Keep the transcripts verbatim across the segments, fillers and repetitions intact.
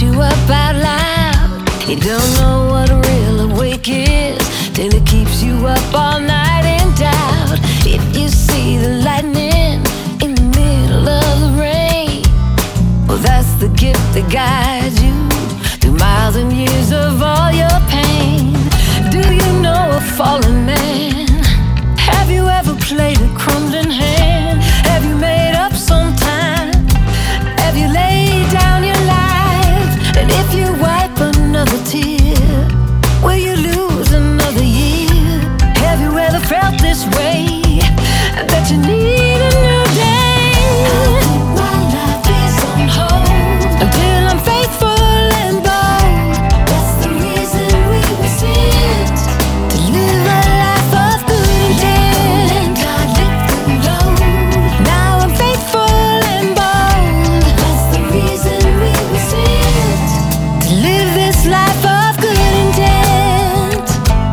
you up out loud. You don't know what a real awake is till it keeps you up all night in doubt. If you see the lightning in the middle of the rain, well, that's the gift that guides you through miles and years of all your pain. Do you know a fallen man? Have you ever played a crumbling hand? Have you made up some time? Have you laid down your life? And if you wipe another tear, will you lose another year? Have you ever felt this way, that you need a new day? I think my life is on hold until I'm faithful and bold. That's the reason we were sent to live a life of good intent. God lift the load. Now I'm faithful and bold. That's the reason we were sent to live this life of good intent.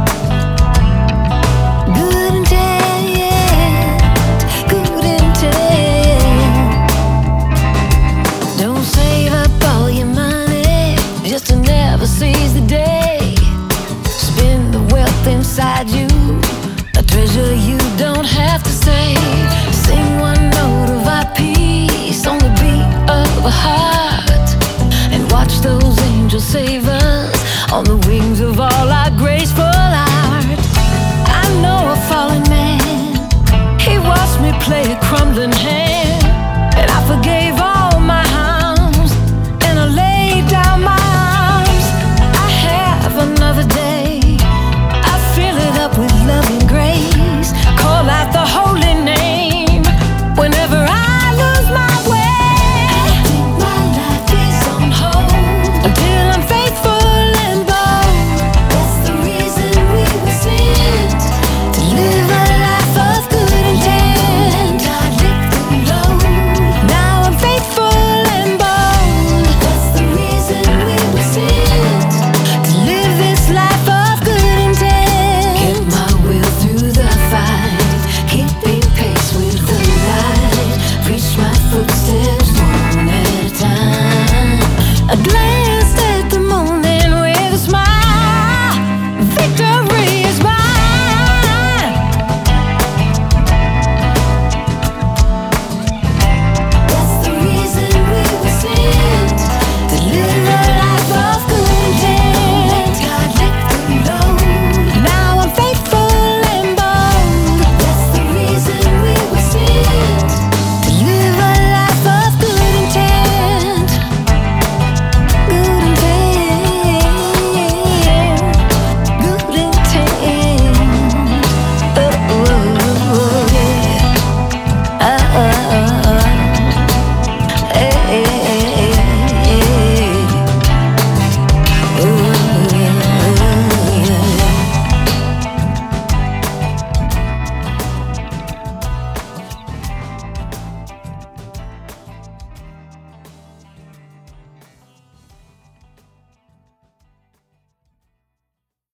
Good intent, yeah. Good intent. Don't save up all your money just to never seize the day. Spend the wealth inside you, a treasure you don't have to save. Sing one note of our peace on the beat of a heart, and watch those angels save us on the wings of all our graceful art. I know a fallen man, he watched me play a crumbling hand.